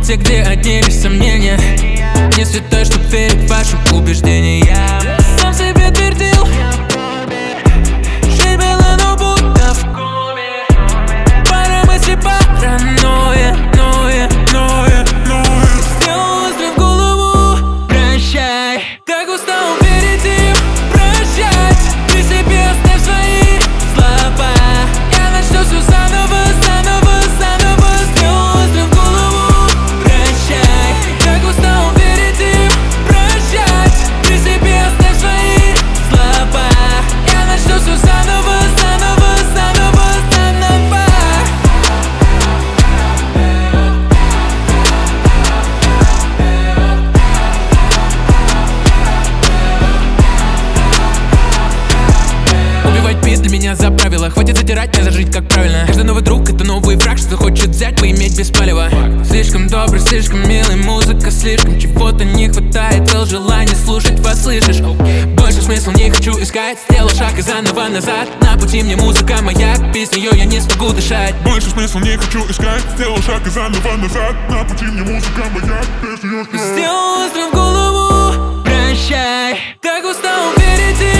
те, где одни лишь сомнения. Не святой, чтоб верить вашим убеждениям. Сам себе твердил, жизнь была, но будто в коме. Пара мыслей, паранойя, ноя. Сделал выстрел в голову, прощай. Так устал верить им, прощать. При себе оставь свои слова. Я начну все заново. Сделал выстрел в голову, прощай. Так устал верить им, прощать. При себе оставь свои слова. Я начну все заново. Для меня за правило, хватит затирать, надо жить как правильно. Каждый новый друг — это новый враг, что хочет взять, поиметь без палева. Слишком добрый, слишком милый, музыка слишком. Чего-то не хватает, был желание слушать вас, слышишь? Больше смысла не хочу искать, сделал шаг и заново назад. На пути мне музыка моя, без нее я не смогу дышать. Больше смысла не хочу искать, сделал шаг и заново назад. На пути мне музыка моя, без нее. Сделал выстрел в голову, прощай. Так устал верить.